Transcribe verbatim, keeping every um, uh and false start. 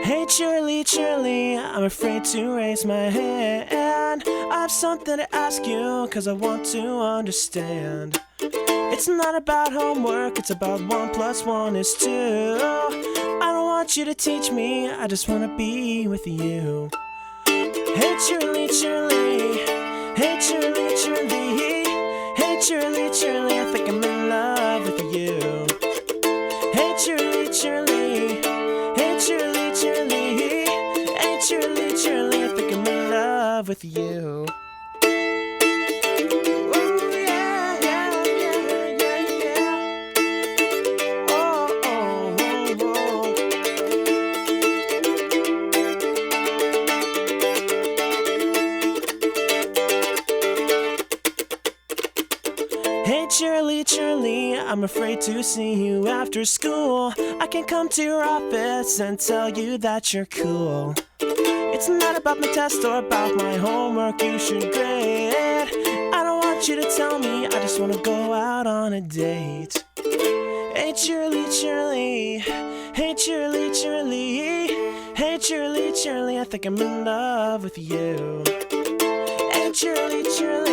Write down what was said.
Hey Shirley, Shirley, I'm afraid to raise my hand. I have something to ask you, cause I want to understand. It's not about homework, it's about one plus one is two. I don't want you to teach me, I just wanna be with you. Hey Shirley, Shirley, hey Shirley, Shirley, hey Shirley, Shirley, I think I'm in love with you. Hey Shirley, Shirley, hey Shirley, Shirley, hey Shirley, Shirley, I think I'm in love with you. Oh yeah, yeah, yeah, yeah, yeah. Oh, oh, oh, oh. Hey Shirley, Shirley, I'm afraid to see you after school. I can come to your office and tell you that you're cool. It's not about my test or about my homework you should grade. I don't want you to tell me, I just wanna go out on a date. Hey Shirley, Shirley, hey Shirley, Shirley, hey Shirley, Shirley, I think I'm in love with you. Hey Shirley, Shirley,